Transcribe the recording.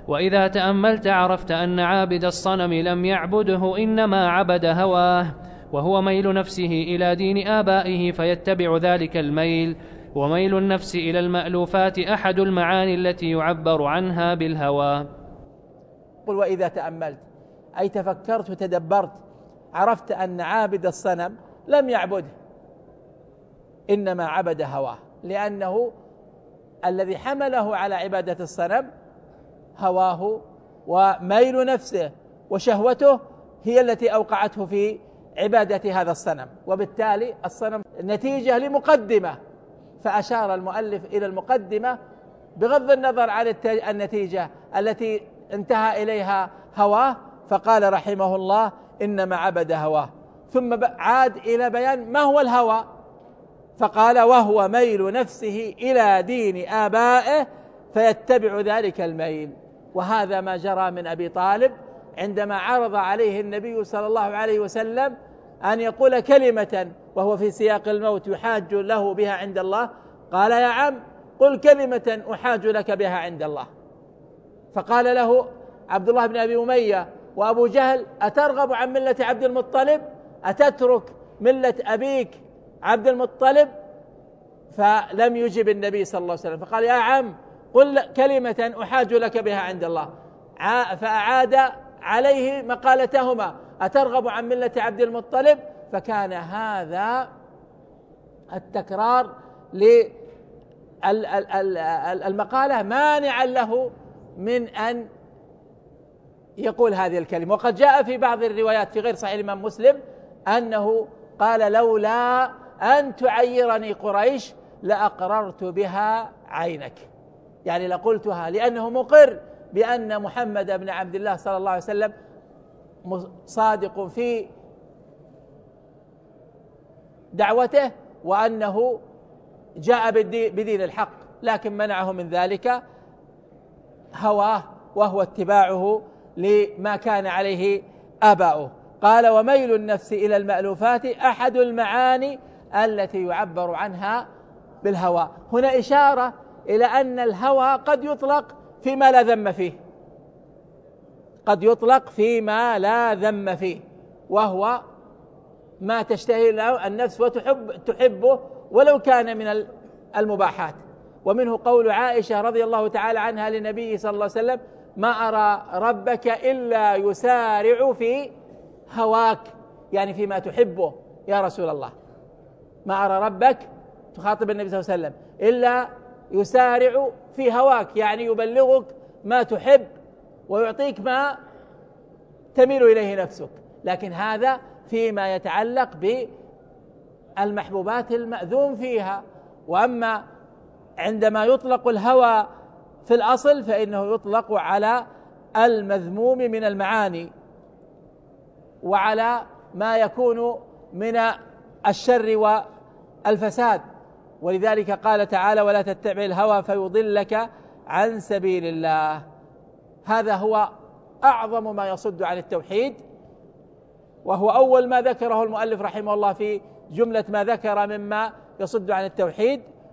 وإذا تأملت عرفت أن عابد الصنم لم يعبده، إنما عبد هواه، وهو ميل نفسه إلى دين آبائه فيتبع ذلك الميل. وميل النفس إلى المألوفات أحد المعاني التي يعبر عنها بالهوى. قل وإذا تأملت أي تفكرت وتدبرت عرفت أن عابد الصنم لم يعبده، إنما عبد هواه، لأنه الذي حمله على عبادة الصنم هواه وميل نفسه وشهوته هي التي أوقعته في عبادة هذا الصنم. وبالتالي الصنم نتيجة لمقدمة، فأشار المؤلف إلى المقدمة بغض النظر عن النتيجة التي انتهى إليها هواه، فقال رحمه الله إنما عبد هواه، ثم عاد إلى بيان ما هو الهوى، فقال وهو ميل نفسه إلى دين آبائه فيتبع ذلك الميل. وهذا ما جرى من أبي طالب عندما عرض عليه النبي صلى الله عليه وسلم أن يقول كلمة وهو في سياق الموت يحاج له بها عند الله، قال يا عم قل كلمة أحاج لك بها عند الله. فقال له عبد الله بن أبي أمية وأبو جهل أترغب عن ملة عبد المطلب؟ أتترك ملة أبيك عبد المطلب؟ فلم يجب النبي صلى الله عليه وسلم، فقال يا عم قل كلمة أحاج لك بها عند الله، فأعاد عليه مقالتهما أترغب عن ملة عبد المطلب، فكان هذا التكرار للمقالة مانعا له من أن يقول هذه الكلمة. وقد جاء في بعض الروايات في غير صحيح الإمام مسلم أنه قال لولا أن تعيرني قريش لأقررت بها عينك، يعني لقلتها، لأنه مقر بأن محمد بن عبد الله صلى الله عليه وسلم صادق في دعوته وأنه جاء بدين الحق، لكن منعه من ذلك هواه وهو اتباعه لما كان عليه آباؤه. قال وميل النفس إلى المألوفات أحد المعاني التي يعبر عنها بالهوى. هنا إشارة إلى أن الهوى قد يطلق فيما لا ذم فيه، قد يطلق فيما لا ذم فيه، وهو ما تشتهي النفس وتحبه ولو كان من المباحات. ومنه قول عائشة رضي الله تعالى عنها للنبي صلى الله عليه وسلم ما أرى ربك إلا يسارع في هواك، يعني فيما تحبه يا رسول الله، ما أرى ربك، تخاطب النبي صلى الله عليه وسلم، إلا يسارع في هواك، يعني يبلغك ما تحب ويعطيك ما تميل إليه نفسك، لكن هذا فيما يتعلق بالمحبوبات المأذون فيها. وأما عندما يطلق الهوى في الأصل فإنه يطلق على المذموم من المعاني وعلى ما يكون من الشر والفساد، ولذلك قال تعالى ولا تتبع الهوى فيضلك عن سبيل الله. هذا هو أعظم ما يصد عن التوحيد، وهو أول ما ذكره المؤلف رحمه الله في جملة ما ذكر مما يصد عن التوحيد،